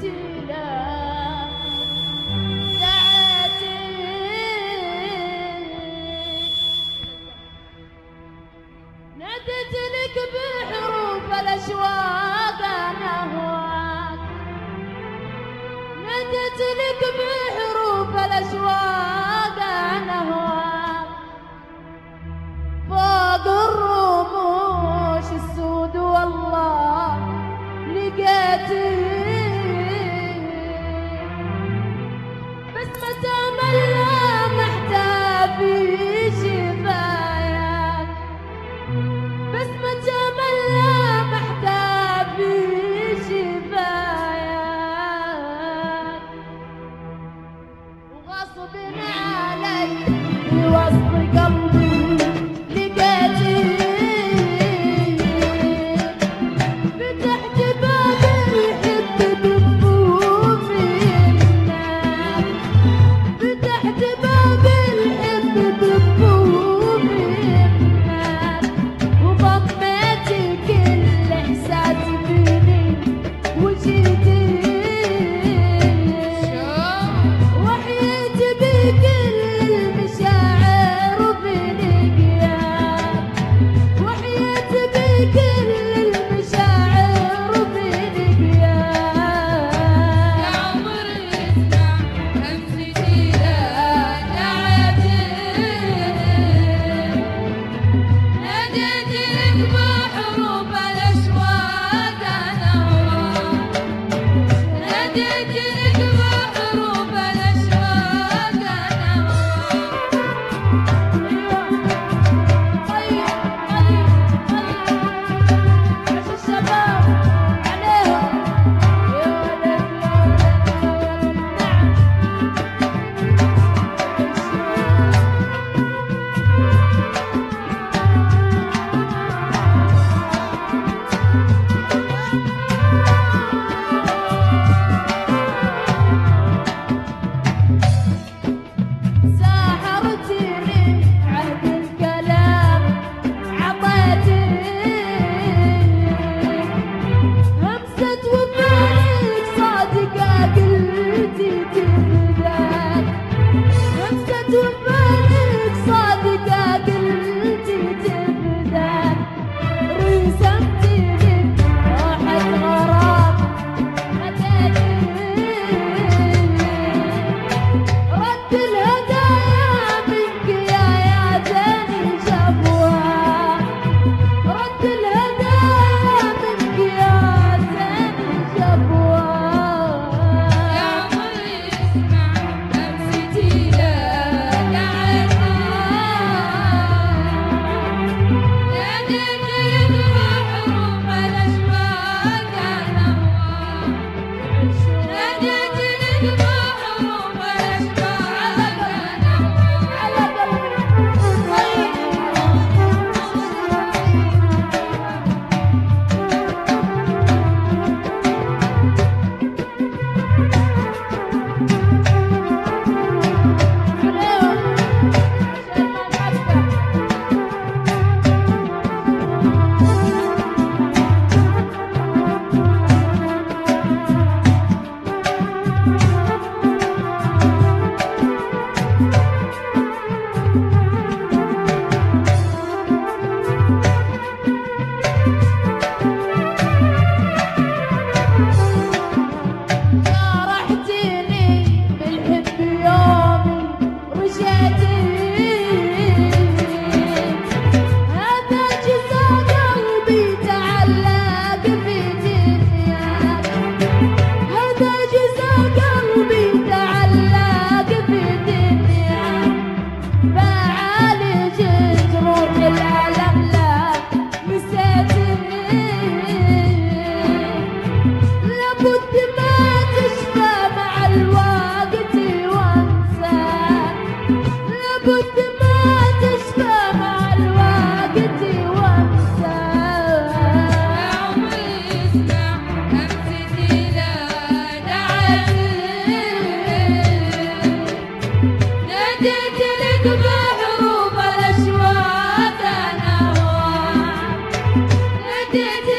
ناديت لك بحروف الاشواق انا هواك، ناديت لك بحروف الاشواق انا هواك، فوق الرموش السود والله لقيتك، بس متى ملامحتها في شفاياك، بس متى ملامحتها في شفاياك، وغصب علي في وسط قلبي لقيتك، فتحت باب الحب بكفوف النار، فتحت باب الحب بكفوف النار، وضميت كل احساس فيني وجيتي، وحييت بكل المشاعر بلقياك، وحييت بكل المشاعر بلقياك، يا عمري اسمع همستي لا دعيتك، ناديت لك بحروف الاشواق انا هواك، ناديت لك بحروف الاشواق انا هواك. طيب عش الشباب عليهم يا ولد يا ولد ساحرتني عهد الكلام عطيتك، همسة وفاك صادقة قلتي تفداك، همسة وفاك صادقة قلتي تفداك، رسمتي لي راحة غرام هديتك، رد الهدايا منك يا زين جبوها، رد الهدايا منك يا زين جبوها. يا عمري اسمع همستي لا دعيتك، ناديت لك بحروف الاشواق انا هواك، ناديت لك بحروف الاشواق انا هواك. على قلبي جرحتني بالحب يومي رجعتي، هذا جزاء قلبي تعلق في دنياك، هذا جزاء قلبي تعلق في دنياك، بعالج جروح الألم لا نسيتني، لابد ما تشفى مع الوقت وانساك، لابد ما تشفى مع الوقت وانساك. يا عمري اسمع همستي لا دعيتك، ناديت لك بحروف الاشواق انا هواك، ناديت